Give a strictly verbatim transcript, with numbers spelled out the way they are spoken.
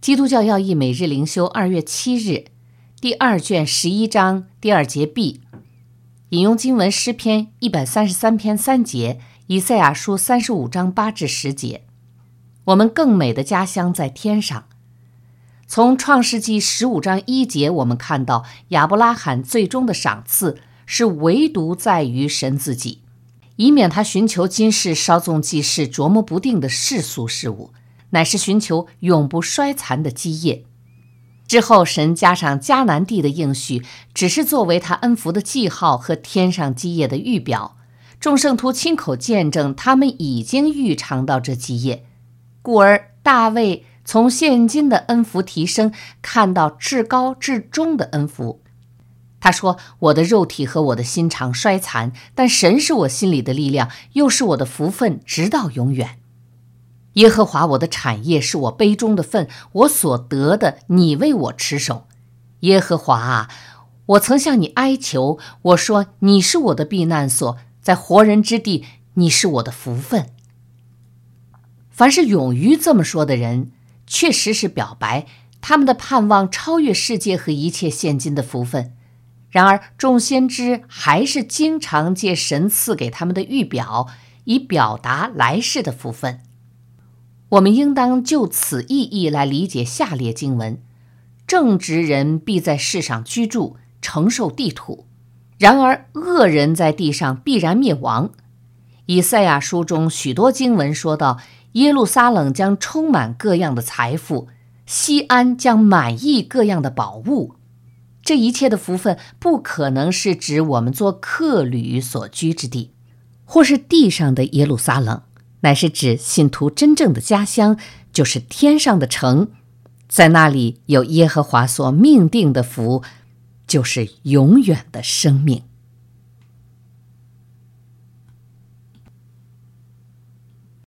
基督教要义每日灵修二月七日，第二卷十一章第二节 B， 引用经文诗篇一百三十三篇三节，以赛亚书三十五章八至十节。我们更美的家乡在天上。从创世纪十五章一节，我们看到亚伯拉罕最终的赏赐是唯独在于神自己，以免他寻求今世稍纵即逝、琢磨不定的世俗事物，乃是寻求永不衰残的基业。之后神加上迦南地的应许，只是作为他恩福的记号和天上基业的预表。众圣徒亲口见证他们已经预尝到这基业，故而大卫从现今的恩福提升，看到至高至终的恩福。他说，我的肉体和我的心肠衰残，但神是我心里的力量，又是我的福分，直到永远。耶和华我的产业，是我杯中的分，我所得的，你为我持守。耶和华啊，我曾向你哀求，我说你是我的避难所，在活人之地，你是我的福分。凡是勇于这么说的人，确实是表白他们的盼望超越世界和一切现今的福分。然而众先知还是经常借神赐给他们的预表，以表达来世的福分。我们应当就此意义来理解下列经文：正直人必在世上居住，承受地土；然而恶人在地上必然灭亡。以赛亚书中许多经文说到，耶路撒冷将充满各样的财富，西安将满溢各样的宝物。这一切的福分不可能是指我们做客旅所居之地，或是地上的耶路撒冷，乃是指信徒真正的家乡，就是天上的城，在那里有耶和华所命定的福，就是永远的生命。